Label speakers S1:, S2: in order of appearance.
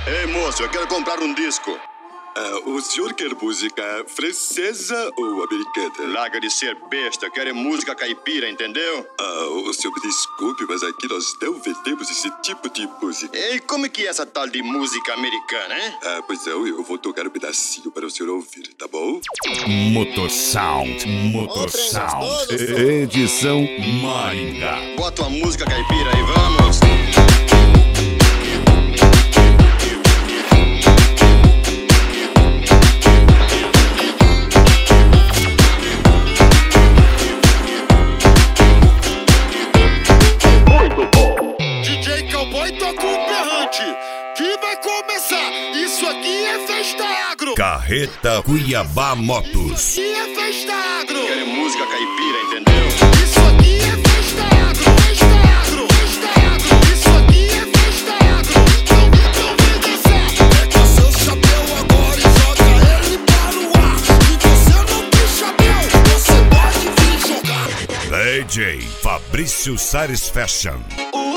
S1: Ei, moço, eu quero comprar um disco.
S2: O senhor quer música francesa ou americana?
S1: Larga de ser besta, eu quero música caipira, entendeu?
S2: O senhor me desculpe, mas aqui nós não vendemos esse tipo de música.
S1: E como é que é essa tal de música americana, hein?
S2: Pois não, eu vou tocar um pedacinho para o senhor ouvir, tá bom?
S3: Motossound. Edição Maringá.
S1: Bota uma música caipira aí, vamos!
S4: Que vai começar, isso aqui é festa agro.
S3: Carreta Cuiabá Motos.
S4: Isso aqui é festa agro.
S1: Quero música caipira, entendeu?
S4: Isso aqui é festa agro, festa agro, festa agro. Isso aqui é festa agro. Então vem dançar. Pega seu chapéu agora e joga ele para o ar. Se você não tem chapéu, você pode vir jogar.
S3: DJ Fabrício Sares Fashion.